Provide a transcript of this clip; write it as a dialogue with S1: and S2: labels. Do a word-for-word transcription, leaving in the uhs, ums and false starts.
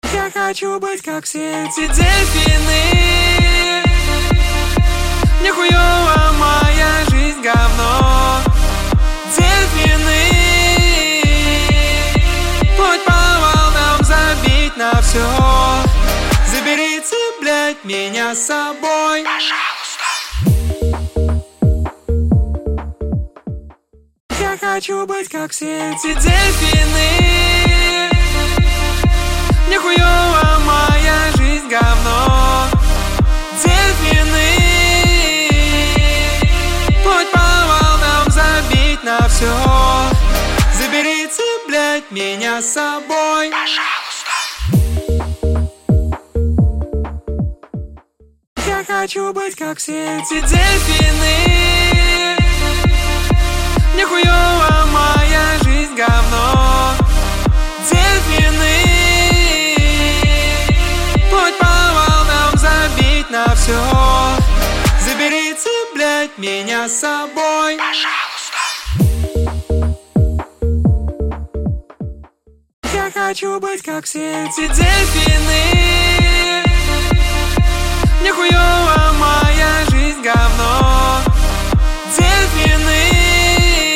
S1: Я хочу быть как все эти дельфины. Мне хуёво, моя жизнь говно. Дельфины, путь по волнам, забить на все. Заберите, блядь, меня с собой, пожалуйста. Я хочу быть как все эти дельфины. Мне хуёво, моя жизнь говно. Дельфины, путь по волнам, забить на все. Заберите, блядь, меня с собой, пожалуйста. Я хочу быть как все эти дельфины. Мне хуёво, моя жизнь говно. Дельфины, путь по волнам, забить на все. Заберите, блядь, меня с собой, пожалуйста. Я хочу быть как все эти дельфины.